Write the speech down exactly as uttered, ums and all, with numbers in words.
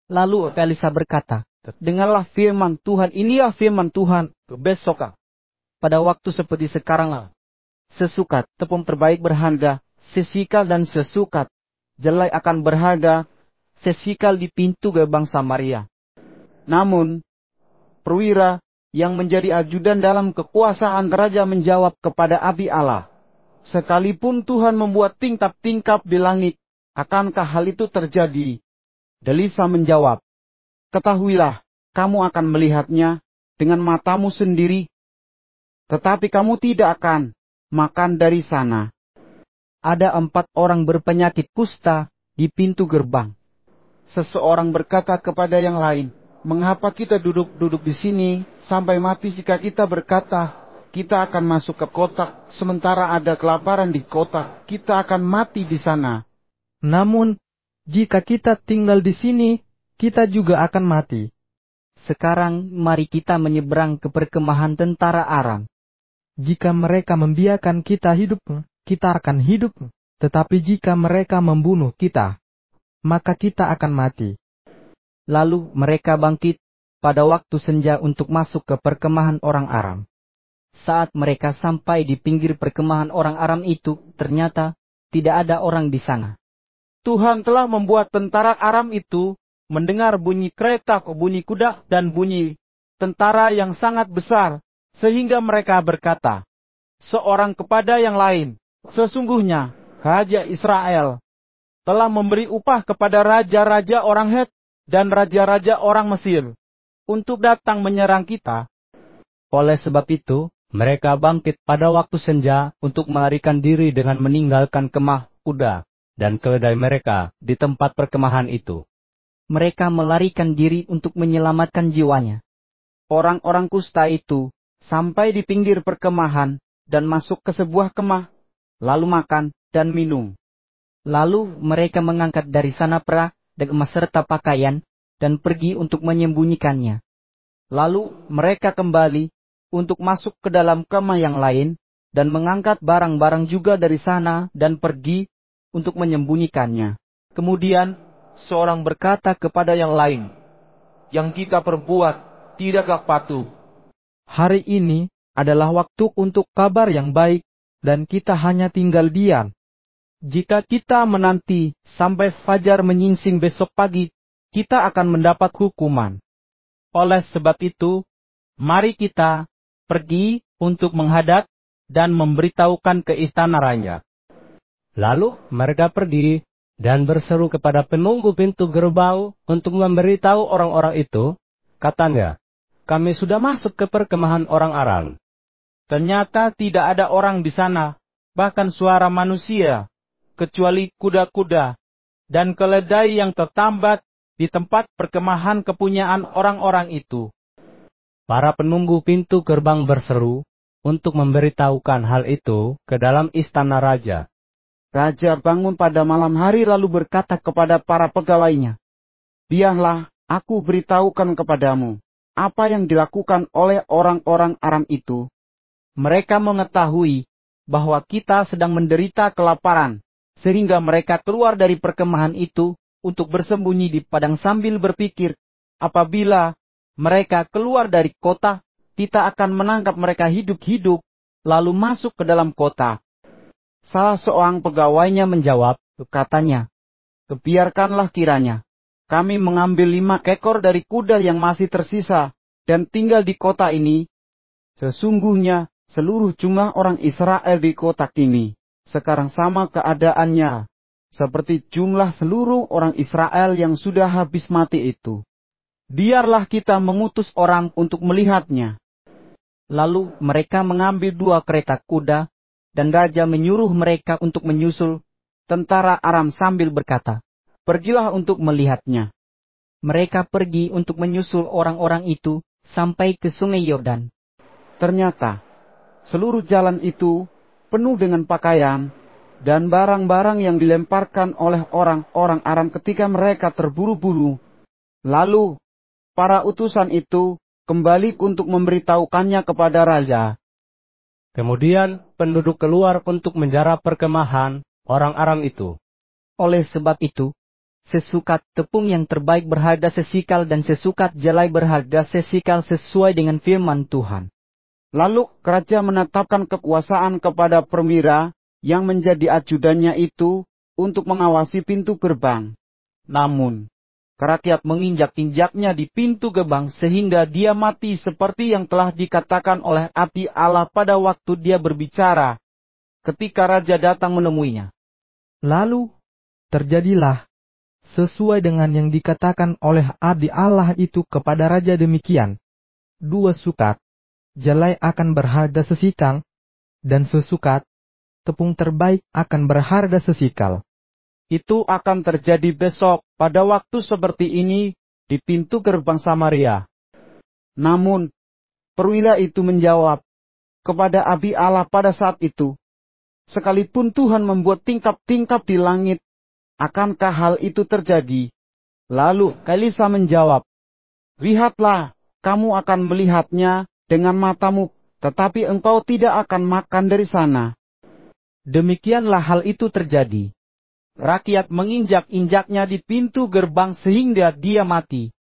Lalu Elisa berkata, "Dengarlah firman Tuhan, inilah firman Tuhan, besok pada waktu seperti sekarang sesukat tepung terbaik berharga, sesikal dan sesukat jelai akan berharga, sesikal di pintu gerbang Samaria." Namun, perwira yang menjadi ajudan dalam kekuasaan raja menjawab kepada Abialah, "Sekalipun Tuhan membuat tingkap-tingkap di langit, akankah hal itu terjadi?" Elisa menjawab, "Ketahuilah, kamu akan melihatnya dengan matamu sendiri, tetapi kamu tidak akan makan dari sana." Ada empat orang berpenyakit kusta di pintu gerbang. Seseorang berkata kepada yang lain, "Mengapa kita duduk-duduk di sini sampai mati jika kita berkata, kita akan masuk ke kota, sementara ada kelaparan di kota, kita akan mati di sana. Namun, jika kita tinggal di sini, kita juga akan mati. Sekarang mari kita menyeberang ke perkemahan tentara Aram. Jika mereka membiarkan kita hidup, kita akan hidup. Tetapi jika mereka membunuh kita, maka kita akan mati." Lalu mereka bangkit pada waktu senja untuk masuk ke perkemahan orang Aram. Saat mereka sampai di pinggir perkemahan orang Aram itu, ternyata tidak ada orang di sana. Tuhan telah membuat tentara Aram itu mendengar bunyi kereta, bunyi kuda, dan bunyi tentara yang sangat besar, sehingga mereka berkata seorang kepada yang lain, "Sesungguhnya Raja Israel telah memberi upah kepada raja-raja orang Het dan raja-raja orang Mesir untuk datang menyerang kita." Oleh sebab itu, mereka bangkit pada waktu senja untuk melarikan diri dengan meninggalkan kemah kuda dan keledai mereka di tempat perkemahan itu. Mereka melarikan diri untuk menyelamatkan jiwanya. Orang-orang kusta itu sampai di pinggir perkemahan dan masuk ke sebuah kemah, lalu makan dan minum. Lalu mereka mengangkat dari sana pera dan emas serta pakaian dan pergi untuk menyembunyikannya. Lalu mereka kembali untuk masuk ke dalam kemah yang lain dan mengangkat barang-barang juga dari sana dan pergi untuk menyembunyikannya. Kemudian seorang berkata kepada yang lain, "Yang kita perbuat tidakkah patuh? Hari ini adalah waktu untuk kabar yang baik, dan kita hanya tinggal diam. Jika kita menanti sampai fajar menyingsing besok pagi, kita akan mendapat hukuman. Oleh sebab itu, mari kita pergi untuk menghadap dan memberitahukan ke istana raja." Lalu mereka pergi dan berseru kepada penunggu pintu gerbang untuk memberitahu orang-orang itu, katanya, "Kami sudah masuk ke perkemahan orang Aram." Ternyata tidak ada orang di sana, bahkan suara manusia, kecuali kuda-kuda dan keledai yang tertambat di tempat perkemahan kepunyaan orang-orang itu. Para penunggu pintu gerbang berseru untuk memberitahukan hal itu ke dalam istana raja. Raja bangun pada malam hari lalu berkata kepada para pegawainya, "Biarlah aku beritahukan kepadamu apa yang dilakukan oleh orang-orang Aram itu. Mereka mengetahui bahwa kita sedang menderita kelaparan, sehingga mereka keluar dari perkemahan itu untuk bersembunyi di padang sambil berpikir, apabila mereka keluar dari kota, kita akan menangkap mereka hidup-hidup, lalu masuk ke dalam kota." Salah seorang pegawainya menjawab, katanya, "Biarkanlah kiranya kami mengambil lima ekor dari kuda yang masih tersisa dan tinggal di kota ini. Sesungguhnya seluruh jumlah orang Israel di kota ini sekarang sama keadaannya seperti jumlah seluruh orang Israel yang sudah habis mati itu. Biarlah kita mengutus orang untuk melihatnya." Lalu mereka mengambil dua kereta kuda, dan raja menyuruh mereka untuk menyusul tentara Aram sambil berkata, "Pergilah untuk melihatnya." Mereka pergi untuk menyusul orang-orang itu sampai ke sungai Yordan. Ternyata seluruh jalan itu penuh dengan pakaian dan barang-barang yang dilemparkan oleh orang-orang Aram ketika mereka terburu-buru. Lalu para utusan itu kembali untuk memberitahukannya kepada raja. Kemudian penduduk keluar untuk menjara perkemahan orang Aram itu. Oleh sebab itu, sesukat tepung yang terbaik berharga sesikal dan sesukat jelai berharga sesikal sesuai dengan firman Tuhan. Lalu raja menetapkan kekuasaan kepada perwira yang menjadi ajudannya itu untuk mengawasi pintu gerbang. Namun, rakyat menginjak-injaknya di pintu gerbang sehingga dia mati seperti yang telah dikatakan oleh Abdi Allah pada waktu dia berbicara ketika raja datang menemuinya. Lalu, terjadilah sesuai dengan yang dikatakan oleh Abdi Allah itu kepada raja demikian. Dua sukat jelai akan berharga sesikal, dan sesukat tepung terbaik akan berharga sesikal. Itu akan terjadi besok pada waktu seperti ini di pintu gerbang Samaria. Namun, perwira itu menjawab kepada Abdi Allah pada saat itu, sekalipun Tuhan membuat tingkap-tingkap di langit, akankah hal itu terjadi? Lalu Elisa menjawab, lihatlah, kamu akan melihatnya dengan matamu, tetapi engkau tidak akan makan dari sana. Demikianlah hal itu terjadi. Rakyat menginjak-injaknya di pintu gerbang sehingga dia mati.